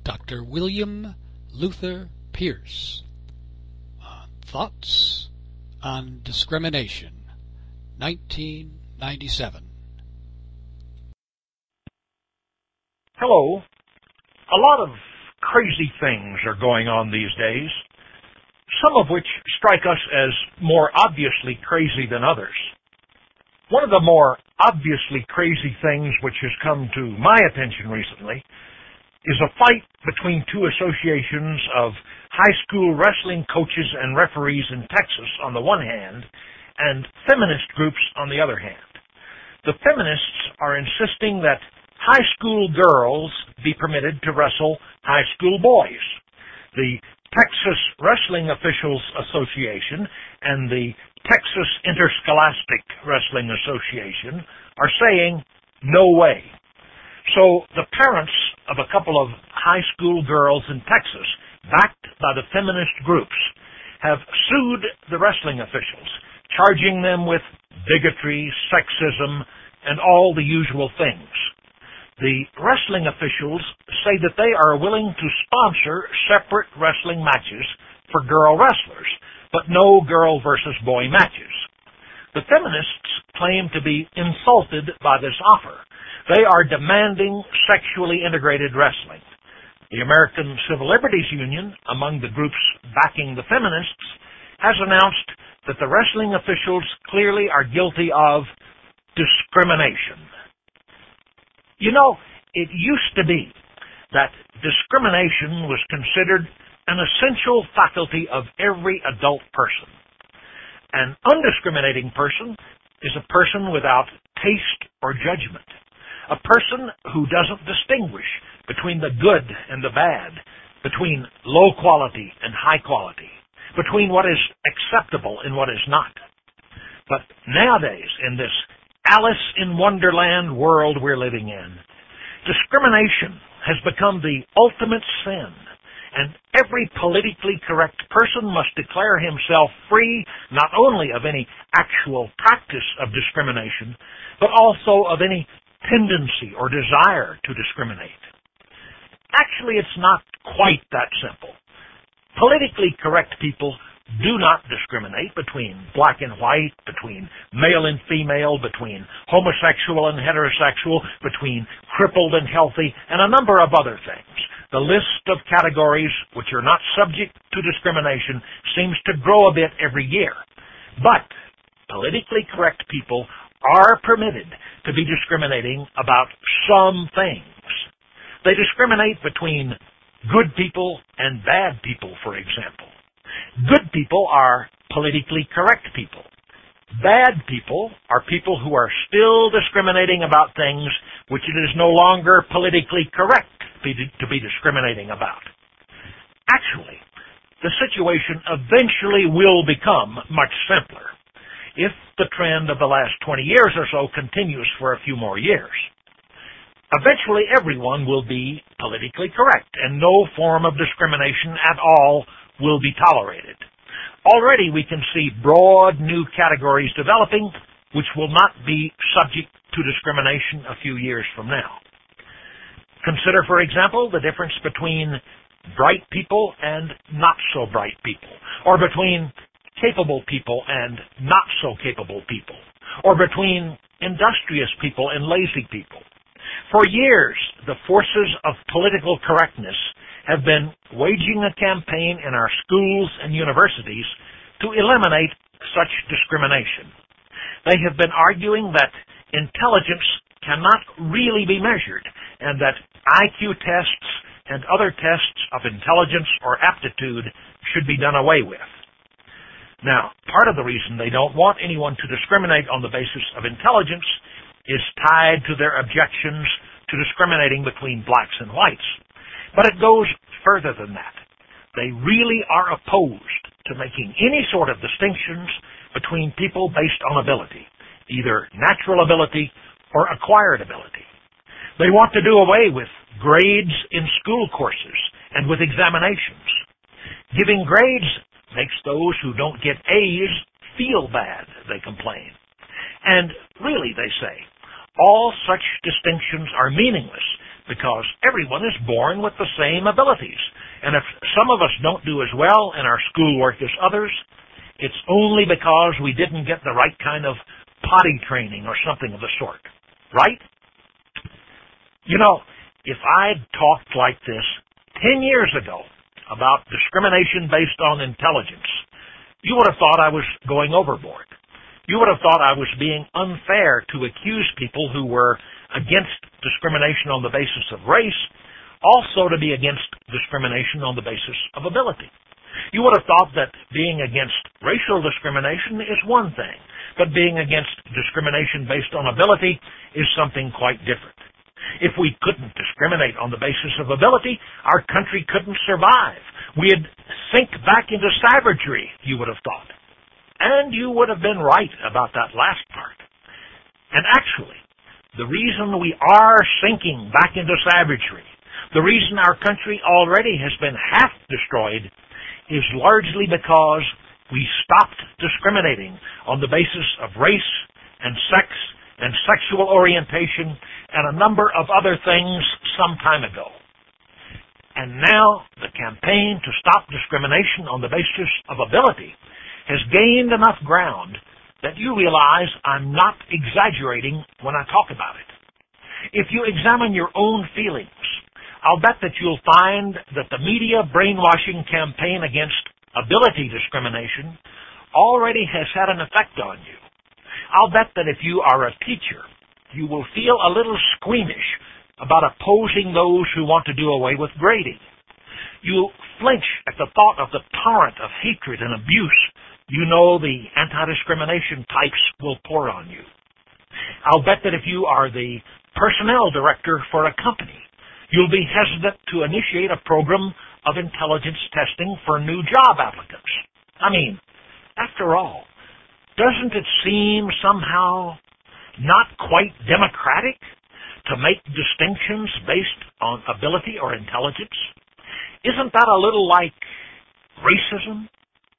Dr. William Luther Pierce on Thoughts on Discrimination, 1997. Hello. A lot of crazy things are going on these days, some of which strike us as more obviously crazy than others. One of the more obviously crazy things which has come to my attention recently is a fight between two associations of high school wrestling coaches and referees in Texas on the one hand, and feminist groups on the other hand. The feminists are insisting that high school girls be permitted to wrestle high school boys. The Texas Wrestling Officials Association and the Texas Interscholastic Wrestling Association are saying, no way. So the parents of a couple of high school girls in Texas, backed by the feminist groups, have sued the wrestling officials, charging them with bigotry, sexism, and all the usual things. The wrestling officials say that they are willing to sponsor separate wrestling matches for girl wrestlers, but no girl versus boy matches. The feminists claim to be insulted by this offer. They are demanding sexually integrated wrestling. The American Civil Liberties Union, among the groups backing the feminists, has announced that the wrestling officials clearly are guilty of discrimination. You know, it used to be that discrimination was considered an essential faculty of every adult person. An undiscriminating person is a person without taste or judgment, a person who doesn't distinguish between the good and the bad, between low quality and high quality, between what is acceptable and what is not. But nowadays, in this Alice in Wonderland world we're living in, discrimination has become the ultimate sin, and every politically correct person must declare himself free not only of any actual practice of discrimination, but also of any tendency or desire to discriminate. Actually, it's not quite that simple. Politically correct people do not discriminate between black and white, between male and female, between homosexual and heterosexual, between crippled and healthy, and a number of other things. The list of categories which are not subject to discrimination seems to grow a bit every year. But politically correct people are permitted to be discriminating about some things. They discriminate between good people and bad people, for example. Good people are politically correct people. Bad people are people who are still discriminating about things which it is no longer politically correct to be discriminating about. Actually, the situation eventually will become much simpler if the trend of the last 20 years or so continues for a few more years. Eventually, everyone will be politically correct, and no form of discrimination at all will be tolerated. Already we can see broad new categories developing which will not be subject to discrimination a few years from now. Consider, for example, the difference between bright people and not so bright people, or between capable people and not so capable people, or between industrious people and lazy people. For years, the forces of political correctness have been waging a campaign in our schools and universities to eliminate such discrimination. They have been arguing that intelligence cannot really be measured and that IQ tests and other tests of intelligence or aptitude should be done away with. Now, part of the reason they don't want anyone to discriminate on the basis of intelligence is tied to their objections to discriminating between blacks and whites. But it goes further than that. They really are opposed to making any sort of distinctions between people based on ability, either natural ability or acquired ability. They want to do away with grades in school courses and with examinations. Giving grades makes those who don't get A's feel bad, they complain. And really, they say, all such distinctions are meaningless because everyone is born with the same abilities. And if some of us don't do as well in our schoolwork as others, it's only because we didn't get the right kind of potty training or something of the sort. Right? You know, if I'd talked like this 10 years ago about discrimination based on intelligence, you would have thought I was going overboard. You would have thought I was being unfair to accuse people who were against discrimination on the basis of race, also to be against discrimination on the basis of ability. You would have thought that being against racial discrimination is one thing, but being against discrimination based on ability is something quite different. If we couldn't discriminate on the basis of ability, our country couldn't survive. We'd sink back into savagery, you would have thought. And you would have been right about that last part. And actually, the reason we are sinking back into savagery, the reason our country already has been half destroyed, is largely because we stopped discriminating on the basis of race and sex and sexual orientation and a number of other things some time ago. And now the campaign to stop discrimination on the basis of ability has gained enough ground that you realize I'm not exaggerating when I talk about it. If you examine your own feelings, I'll bet that you'll find that the media brainwashing campaign against ability discrimination already has had an effect on you. I'll bet that if you are a teacher, you will feel a little squeamish about opposing those who want to do away with grading. You'll flinch at the thought of the torrent of hatred and abuse you know the anti-discrimination types will pour on you. I'll bet that if you are the personnel director for a company, you'll be hesitant to initiate a program of intelligence testing for new job applicants. I mean, after all, doesn't it seem somehow not quite democratic to make distinctions based on ability or intelligence? Isn't that a little like racism?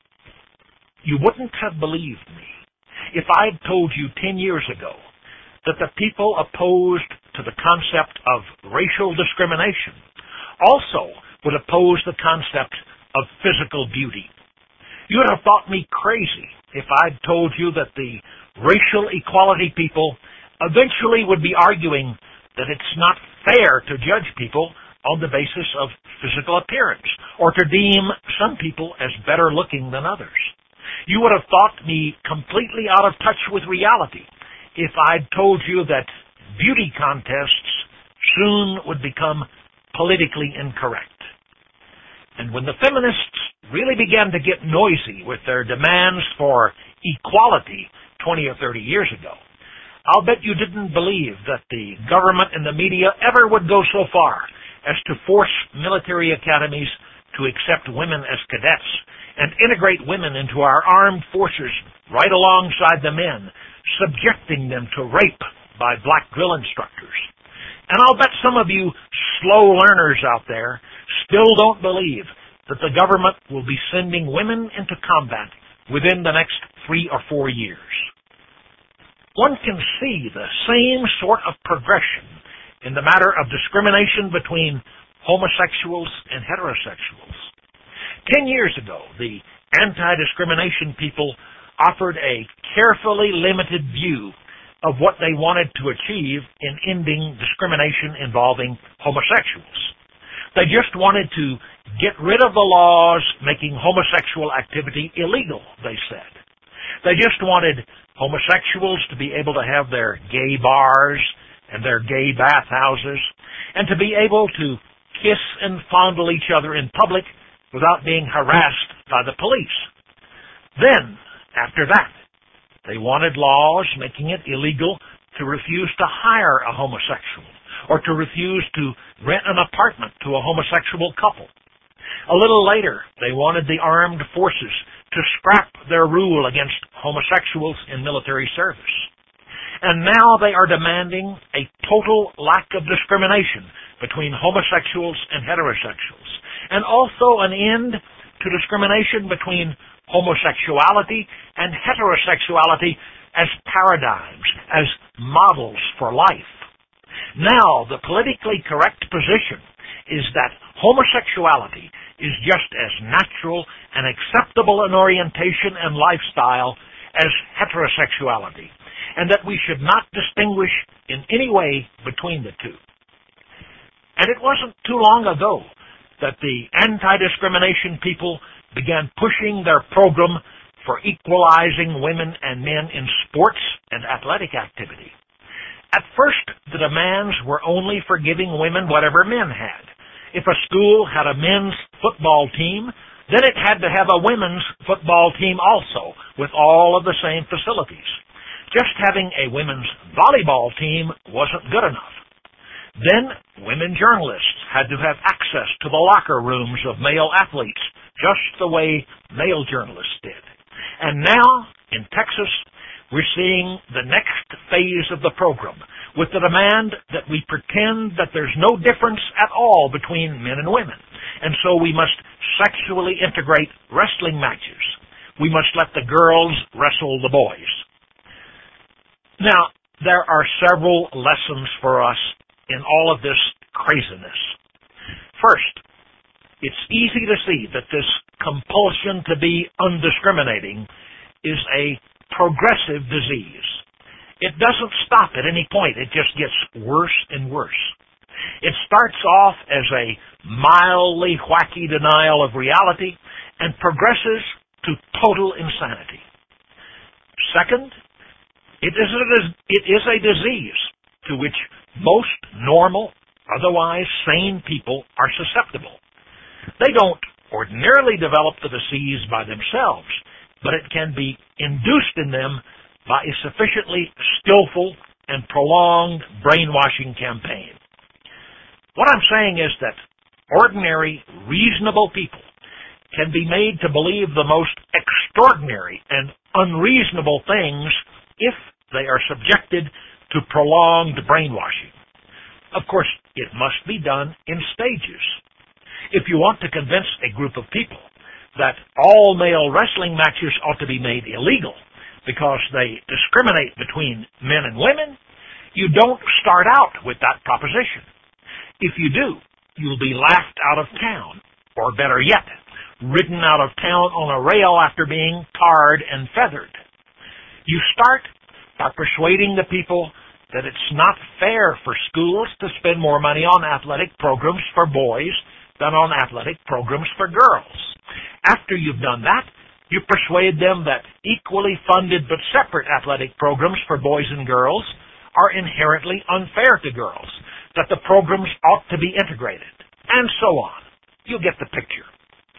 You wouldn't have believed me if I'd told you 10 years ago that the people opposed to the concept of racial discrimination also would oppose the concept of physical beauty. You would have thought me crazy if I'd told you that the racial equality people eventually would be arguing that it's not fair to judge people on the basis of physical appearance or to deem some people as better looking than others. You would have thought me completely out of touch with reality if I'd told you that beauty contests soon would become politically incorrect. And when the feminists really began to get noisy with their demands for equality 20 or 30 years ago, I'll bet you didn't believe that the government and the media ever would go so far as to force military academies to accept women as cadets and integrate women into our armed forces right alongside the men, subjecting them to rape by black drill instructors. And I'll bet some of you slow learners out there still don't believe that the government will be sending women into combat within the next 3 or 4 years. One can see the same sort of progression in the matter of discrimination between homosexuals and heterosexuals. 10 years ago, the anti-discrimination people offered a carefully limited view of what they wanted to achieve in ending discrimination involving homosexuals. They just wanted to get rid of the laws making homosexual activity illegal, they said. They just wanted homosexuals to be able to have their gay bars and their gay bathhouses and to be able to kiss and fondle each other in public without being harassed by the police. Then, after that, they wanted laws making it illegal to refuse to hire a homosexual or to refuse to rent an apartment to a homosexual couple. A little later, they wanted the armed forces to scrap their rule against homosexuals in military service. And now they are demanding a total lack of discrimination between homosexuals and heterosexuals, and also an end to discrimination between homosexuality and heterosexuality as paradigms, as models for life. Now, the politically correct position is that homosexuality is just as natural and acceptable an orientation and lifestyle as heterosexuality, and that we should not distinguish in any way between the two. And it wasn't too long ago that the anti-discrimination people began pushing their program for equalizing women and men in sports and athletic activity. At first, the demands were only for giving women whatever men had. If a school had a men's football team, then it had to have a women's football team also, with all of the same facilities. Just having a women's volleyball team wasn't good enough. Then, women journalists had to have access to the locker rooms of male athletes, just the way male journalists did. And now, in Texas, we're seeing the next phase of the program, with the demand that we pretend that there's no difference at all between men and women. And so we must sexually integrate wrestling matches. We must let the girls wrestle the boys. Now, there are several lessons for us in all of this craziness. First, it's easy to see that this compulsion to be undiscriminating is a progressive disease. It doesn't stop at any point. It just gets worse and worse. It starts off as a mildly wacky denial of reality and progresses to total insanity. Second, it is a disease to which most normal, otherwise sane people are susceptible. They don't ordinarily develop the disease by themselves, but it can be induced in them by a sufficiently skillful and prolonged brainwashing campaign. What I'm saying is that ordinary, reasonable people can be made to believe the most extraordinary and unreasonable things if they are subjected to prolonged brainwashing. Of course, it must be done in stages. If you want to convince a group of people that all male wrestling matches ought to be made illegal because they discriminate between men and women, you don't start out with that proposition. If you do, you'll be laughed out of town, or better yet, ridden out of town on a rail after being tarred and feathered. You start by persuading the people that it's not fair for schools to spend more money on athletic programs for boys than on athletic programs for girls. After you've done that, you persuade them that equally funded but separate athletic programs for boys and girls are inherently unfair to girls, that the programs ought to be integrated, and so on. You get the picture.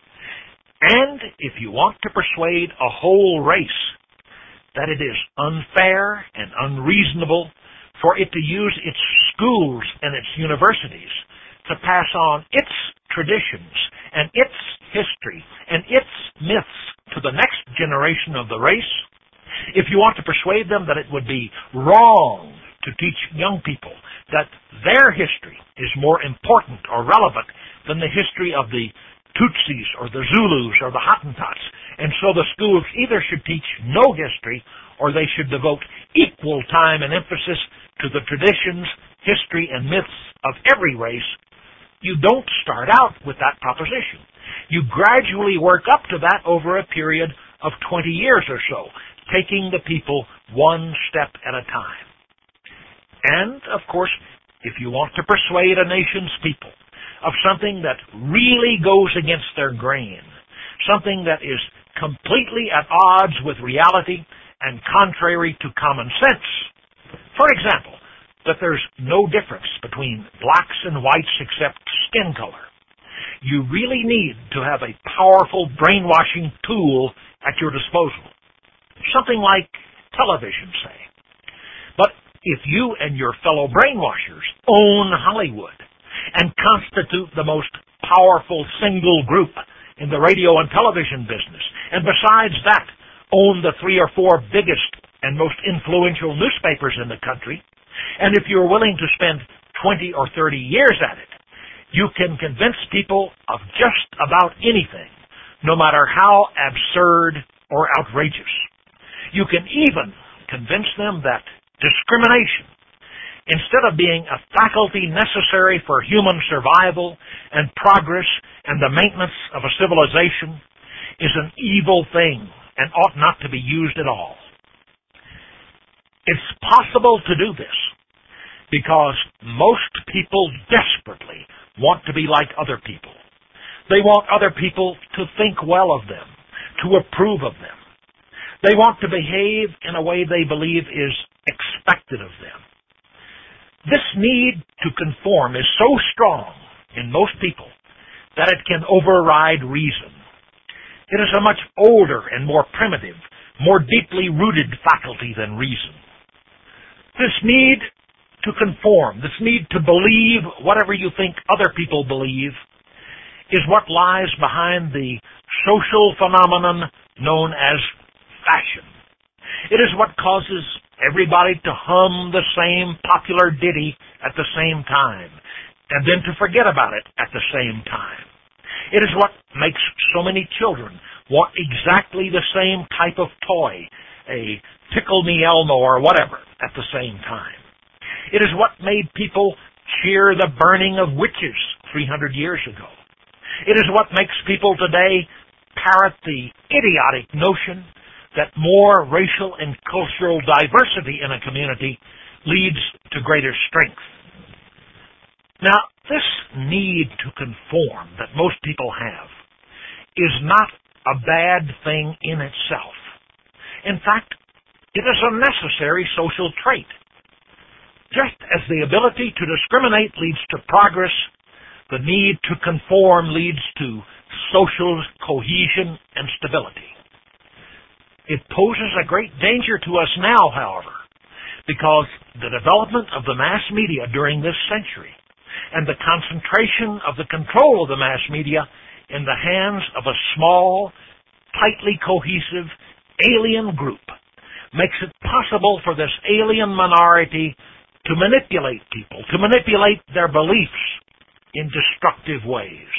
And if you want to persuade a whole race that it is unfair and unreasonable for it to use its schools and its universities to pass on its traditions and its history and its myths to the next generation of the race, if you want to persuade them that it would be wrong to teach young people that their history is more important or relevant than the history of the Tutsis or the Zulus or the Hottentots, and so the schools either should teach no history or they should devote equal time and emphasis to the traditions, history, and myths of every race, you don't start out with that proposition. You gradually work up to that over a period of 20 years or so, taking the people one step at a time. And, of course, if you want to persuade a nation's people of something that really goes against their grain, something that is completely at odds with reality and contrary to common sense, for example, that there's no difference between blacks and whites except skin color, you really need to have a powerful brainwashing tool at your disposal. Something like television, say. But if you and your fellow brainwashers own Hollywood and constitute the most powerful single group in the radio and television business, and besides that, own the 3 or 4 biggest and most influential newspapers in the country, and if you're willing to spend 20 or 30 years at it, you can convince people of just about anything, no matter how absurd or outrageous. You can even convince them that discrimination instead of being a faculty necessary for human survival and progress and the maintenance of a civilization, is an evil thing and ought not to be used at all. It's possible to do this because most people desperately want to be like other people. They want other people to think well of them, to approve of them. They want to behave in a way they believe is expected of them. This need to conform is so strong in most people that it can override reason. It is a much older and more primitive, more deeply rooted faculty than reason. This need to conform, this need to believe whatever you think other people believe, is what lies behind the social phenomenon known as fashion. It is what causes everybody to hum the same popular ditty at the same time, and then to forget about it at the same time. It is what makes so many children want exactly the same type of toy, a Tickle Me Elmo or whatever, at the same time. It is what made people cheer the burning of witches 300 years ago. It is what makes people today parrot the idiotic notion that more racial and cultural diversity in a community leads to greater strength. Now, this need to conform that most people have is not a bad thing in itself. In fact, it is a necessary social trait. Just as the ability to discriminate leads to progress, the need to conform leads to social cohesion and stability. It poses a great danger to us now, however, because the development of the mass media during this century and the concentration of the control of the mass media in the hands of a small, tightly cohesive, alien group makes it possible for this alien minority to manipulate people, to manipulate their beliefs in destructive ways.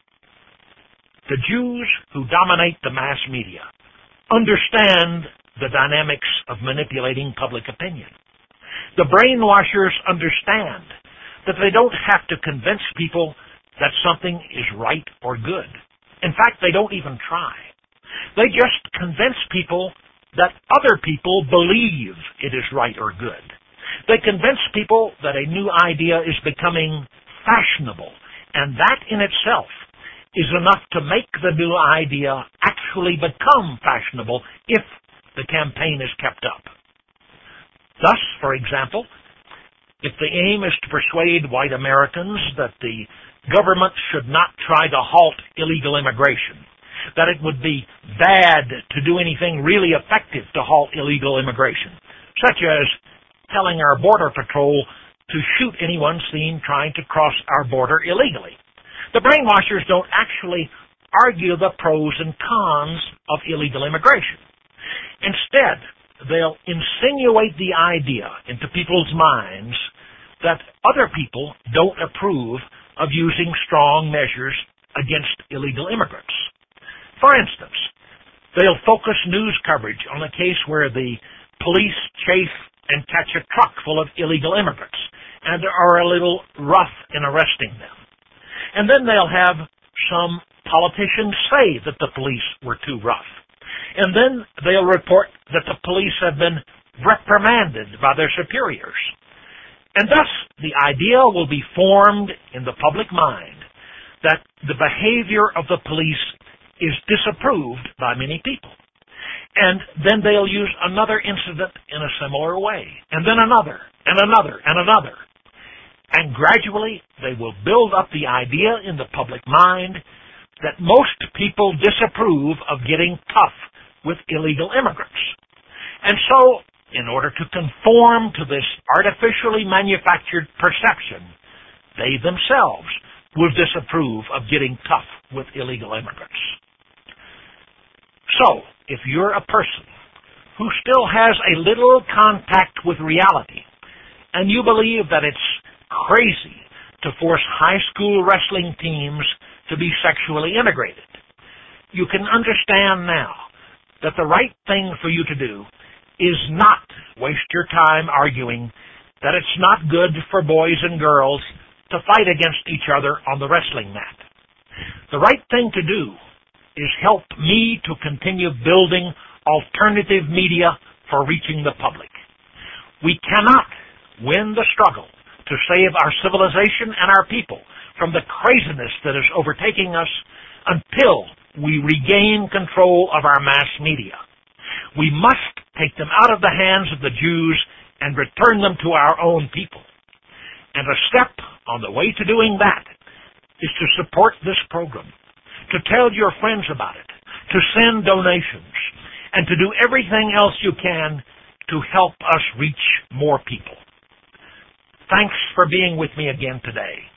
The Jews who dominate the mass media understand the dynamics of manipulating public opinion. The brainwashers understand that they don't have to convince people that something is right or good. In fact, they don't even try. They just convince people that other people believe it is right or good. They convince people that a new idea is becoming fashionable, and that in itself is enough to make the new idea actually become fashionable if the campaign is kept up. Thus, for example, if the aim is to persuade white Americans that the government should not try to halt illegal immigration, that it would be bad to do anything really effective to halt illegal immigration, such as telling our Border Patrol to shoot anyone seen trying to cross our border illegally. The brainwashers don't actually argue the pros and cons of illegal immigration. Instead, they'll insinuate the idea into people's minds that other people don't approve of using strong measures against illegal immigrants. For instance, they'll focus news coverage on a case where the police chase and catch a truck full of illegal immigrants and are a little rough in arresting them. And then they'll have some politicians say that the police were too rough. And then they'll report that the police have been reprimanded by their superiors. And thus, the idea will be formed in the public mind that the behavior of the police is disapproved by many people. And then they'll use another incident in a similar way, and then another, and another, and another. And gradually, they will build up the idea in the public mind that most people disapprove of getting tough with illegal immigrants. And so, in order to conform to this artificially manufactured perception, they themselves will disapprove of getting tough with illegal immigrants. So, if you're a person who still has a little contact with reality, and you believe that it's crazy to force high school wrestling teams to be sexually integrated, you can understand now that the right thing for you to do is not waste your time arguing that it's not good for boys and girls to fight against each other on the wrestling mat. The right thing to do is help me to continue building alternative media for reaching the public. We cannot win the struggle to save our civilization and our people from the craziness that is overtaking us until we regain control of our mass media. We must take them out of the hands of the Jews and return them to our own people. And a step on the way to doing that is to support this program, to tell your friends about it, to send donations, and to do everything else you can to help us reach more people. Thanks for being with me again today.